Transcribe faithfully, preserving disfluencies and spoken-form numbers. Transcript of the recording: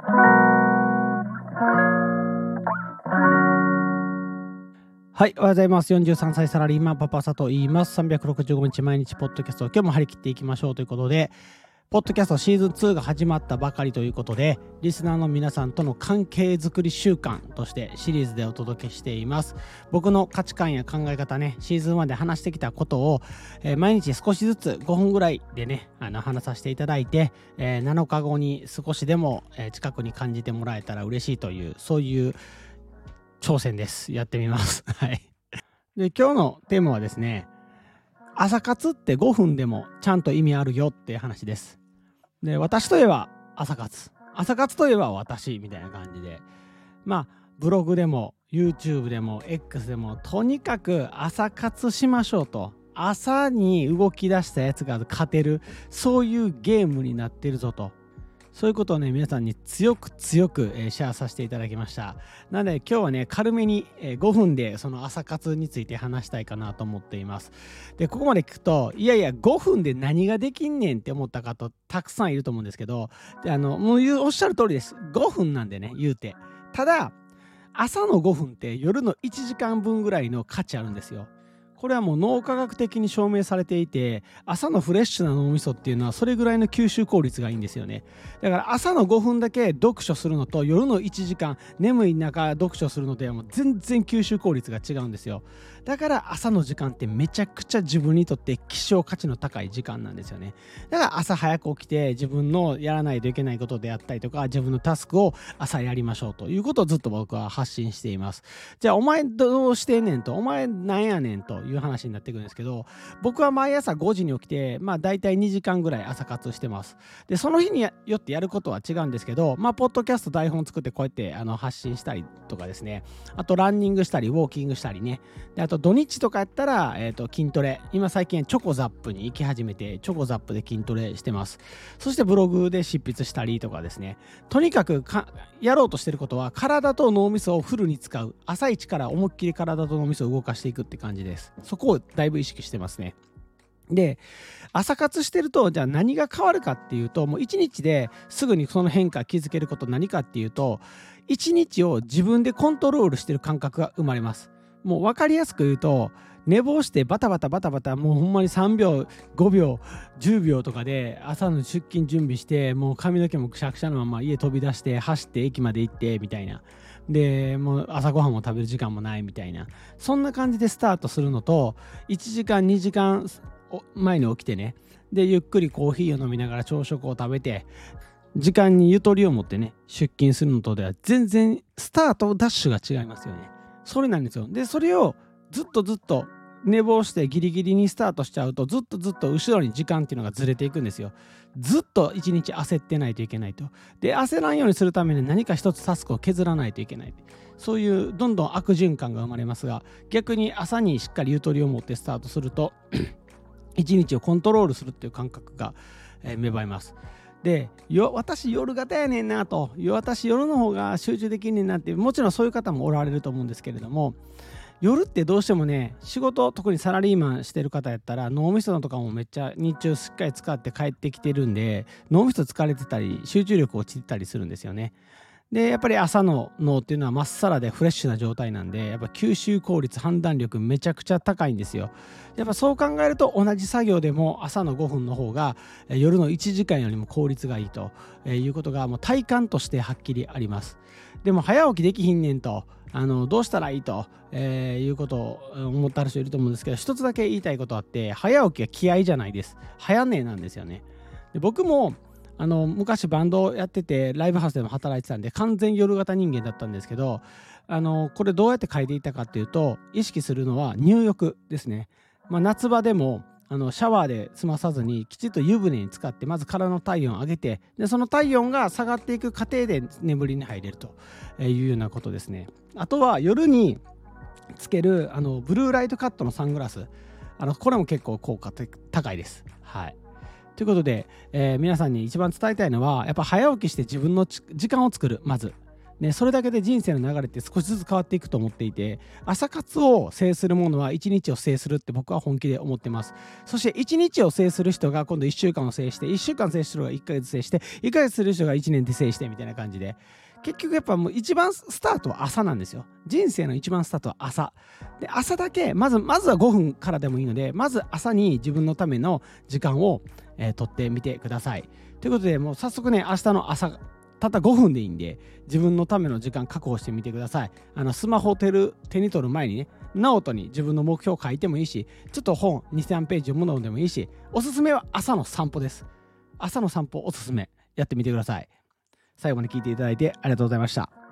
はい、おはようございます。よんじゅうさんさいサラリーマンパパさと言います。さんびゃくろくじゅうごにち毎日ポッドキャストを今日も張り切っていきましょうということで、ポッドキャストシーズンツーが始まったばかりということで、リスナーの皆さんとの関係づくり習慣としてシリーズでお届けしています。僕の価値観や考え方ね、シーズンワンで話してきたことを、えー、毎日少しずつごふんぐらいでね、あの話させていただいて、えー、なのかごに少しでも、えー、近くに感じてもらえたら嬉しいという、そういう挑戦です。やってみます。はい。で、今日のテーマはですね、朝活ってごふんでもちゃんと意味あるよっていう話です。で、私といえば朝活。朝活といえば私みたいな感じで。まあ、ブログでも YouTube でも X でもとにかく朝活しましょうと。朝に動き出したやつが勝てる、そういうゲームになってるぞと。そういうことをね、皆さんに強く強く、えー、シェアさせていただきました。なので今日はね、軽めに、えー、ごふんでその朝活について話したいかなと思っています。で、ここまで聞くと、いやいやごふんで何ができんねんって思った方たくさんいると思うんですけど、であのもうおっしゃる通りです。ごふんなんでね、言うて。ただ、朝のごふんって夜のいちじかんぶんぐらいの価値あるんですよ。これはもう脳科学的に証明されていて、朝のフレッシュな脳みそっていうのはそれぐらいの吸収効率がいいんですよね。だから朝のごふんだけ読書するのと夜のいちじかん眠い中読書するのではもう全然吸収効率が違うんですよ。だから朝の時間ってめちゃくちゃ自分にとって希少価値の高い時間なんですよね。だから朝早く起きて自分のやらないといけないことであったりとか、自分のタスクを朝やりましょうということをずっと僕は発信しています。じゃあお前どうしてんねんと、お前なんやねんという話になってくるんですけど、僕は毎朝ごじに起きて、まあ大体にじかんぐらい朝活してます。で、その日によってやることは違うんですけど、まあポッドキャスト台本作ってこうやってあの発信したりとかですね、あとランニングしたりウォーキングしたりね、であと土日とかやったら、えーと、筋トレ、今最近チョコザップに行き始めてチョコザップで筋トレしてます。そしてブログで執筆したりとかですね、とにかくかやろうとしてることは体と脳みそをフルに使う、朝一から思いっきり体と脳みそを動かしていくって感じです。そこをだいぶ意識してますね。で、朝活してるとじゃあ何が変わるかっていうと、もういちにちですぐにその変化気づけること何かっていうと、いちにちを自分でコントロールしてる感覚が生まれます。もう分かりやすく言うと、寝坊してバタバタバタバタもうほんまにさんびょうごびょうじゅうびょうとかで朝の出勤準備して、もう髪の毛もくしゃくしゃのまま家飛び出して走って駅まで行ってみたいな、でもう朝ごはんも食べる時間もないみたいな、そんな感じでスタートするのと、いちじかんにじかん前に起きてね、でゆっくりコーヒーを飲みながら朝食を食べて時間にゆとりを持ってね出勤するのとでは全然スタートダッシュが違いますよね。それなんですよ。でそれをずっとずっと寝坊してギリギリにスタートしちゃうと、ずっとずっと後ろに時間っていうのがずれていくんですよ。ずっと一日焦ってないといけないと。で焦らんようにするために何か一つタスクを削らないといけない。そういうどんどん悪循環が生まれますが、逆に朝にしっかりゆとりを持ってスタートすると一日をコントロールするっていう感覚が、えー、芽生えます。で、よ私夜型やねんなと、私夜の方が集中できんねんなって、もちろんそういう方もおられると思うんですけれども、夜ってどうしてもね、仕事特にサラリーマンしてる方やったら脳みそとかもめっちゃ日中しっかり使って帰ってきてるんで、脳みそ疲れてたり集中力落ちてたりするんですよね。でやっぱり朝の脳っていうのはまっさらでフレッシュな状態なんで、やっぱ吸収効率判断力めちゃくちゃ高いんですよ。やっぱそう考えると同じ作業でも朝のごふんの方が夜のいちじかんよりも効率がいいということがもう体感としてはっきりあります。でも早起きできひんねんと、あのどうしたらいいと、えー、いうことを思った人いると思うんですけど、一つだけ言いたいことあって、早起きは気合じゃないです。早寝なんですよね。で僕もあの昔バンドやっててライブハウスでも働いてたんで完全夜型人間だったんですけど、あのこれどうやって書いていたかっていうと、意識するのは入浴ですね。まあ、夏場でもあのシャワーで済まさずにきちっと湯船に浸かって、まず体の体温を上げて、でその体温が下がっていく過程で眠りに入れるというようなことですね。あとは夜につけるあのブルーライトカットのサングラス、あのこれも結構効果高いです。はい。ということで、えー、皆さんに一番伝えたいのは、やっぱ早起きして自分の時間を作る。まずね、それだけで人生の流れって少しずつ変わっていくと思っていて、朝活を制するものはいちにちを制するって僕は本気で思ってます。そしていちにちを制する人が今度いっしゅうかんを制して、いっしゅうかん制する人がいっかげつ制して、いっかげつする人がいちねんで制してみたいな感じで、結局やっぱもう一番スタートは朝なんですよ。人生の一番スタートは朝で、朝だけまずまずはごふんからでもいいので、まず朝に自分のための時間を、えー、取ってみてください。ということで、もう早速ね、明日の朝たったごふんでいいんで、自分のための時間確保してみてください。あのスマホを手る手に取る前にね、ノートに自分の目標を書いてもいいし、ちょっと本に、さんページ読むのでもいいし、おすすめは朝の散歩です。朝の散歩おすすめ。やってみてください。最後まで聞いていただいてありがとうございました。